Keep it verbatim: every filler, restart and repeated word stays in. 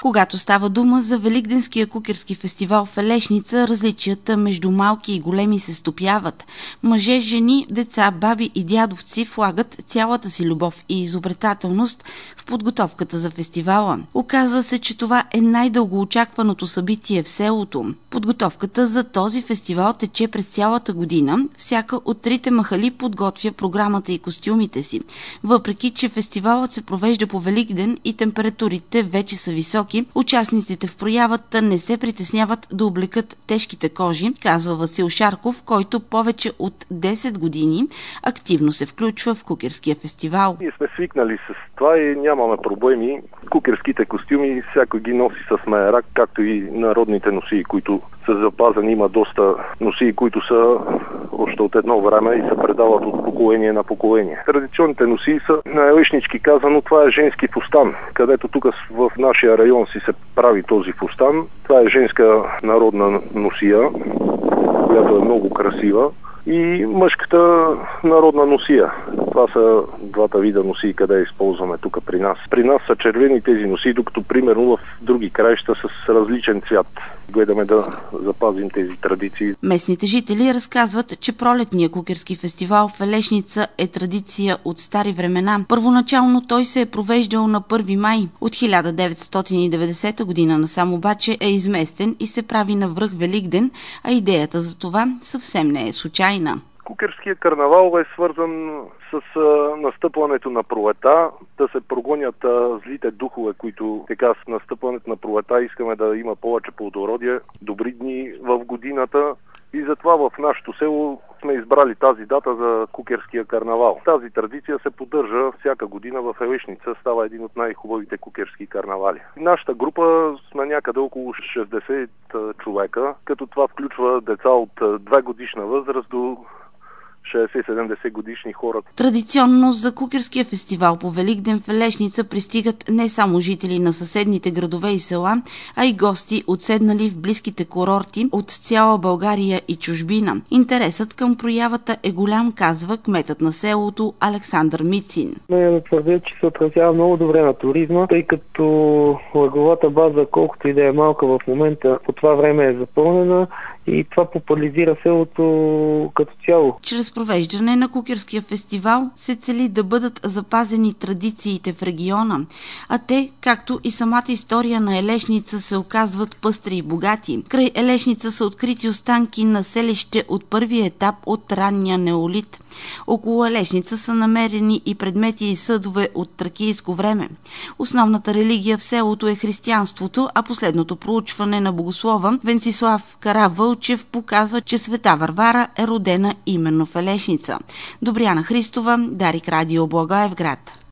Когато става дума за Великденския кукерски фестивал в Елешница, различията между малки и големи се стопяват. Мъже, жени, деца, баби и дядовци влагат цялата си любов и изобретателност в подготовката за фестивала. Оказва се, че това е най-дългоочакваното събитие в селото. Подготовката за този фестивал тече през цялата година. Всяка от трите махали подготвя програмата и костюмите си. Въпреки че фестивалът се провежда по Великден и температурите вече са високи, участниците в проявата не се притесняват да облекат тежките кожи, казва Васил Шарков, който повече от десет години активно се включва в кукерския фестивал. Ние сме свикнали с това и нямаме проблеми. Кукерските костюми всяко ги носи с маерак, както и народните носии, които са запазени. Има доста носии, които са още от едно време и се предават от поколение на поколение. Традиционните носии са, на елешнички казано, това е женски фустан, където тук в нашия район си се прави този фустан. Това е женска народна носия, която е много красива. И мъжката народна носия. Това са двата вида носии, къде използваме тук при нас. При нас са червени тези носии, докато примерно в други краища с различен цвят. Гледаме да запазим тези традиции. Местните жители разказват, че пролетния кукерски фестивал в Елешница е традиция от стари времена. Първоначално той се е провеждал на първи май. От хиляда деветстотин и деветдесета година насам обаче е изместен и се прави на връх Великден, а идеята за това съвсем не е случайна. Кукерският карнавал е свързан с а, настъпването на пролета, да се прогонят а, злите духове, които така с настъпването на пролета искаме да има повече плодородие, добри дни в годината. И затова в нашото село сме избрали тази дата за кукерския карнавал. Тази традиция се поддържа всяка година в Елешница, става един от най-хубавите кукерски карнавали. Нашата група сме някъде около шестдесет човека, като това включва деца от две годишна възраст до шейсет-седемдесет годишни хора. Традиционно за кукерския фестивал по Великден в Елешница пристигат не само жители на съседните градове и села, а и гости, отседнали в близките курорти от цяла България и чужбина. Интересът към проявата е голям, казва кметът на селото Александър Мицин. Ме да твърдя, че се отразява много добре на туризма, тъй като легловата база, колкото и да е малка в момента, по това време е запълнена и това популяризира селото като цяло. Чрез провеждане на кукерския фестивал се цели да бъдат запазени традициите в региона, а те, както и самата история на Елешница, се оказват пъстри и богати. Край Елешница са открити останки на селище от първия етап от ранния неолит. Около Елешница са намерени и предмети и съдове от тракийско време. Основната религия в селото е християнството, а последното проучване на богослова Венцислав Каравълчев показва, че света Варвара е родена именно в Елешница. Добряна Христова, Дарик Радио, Благоевград.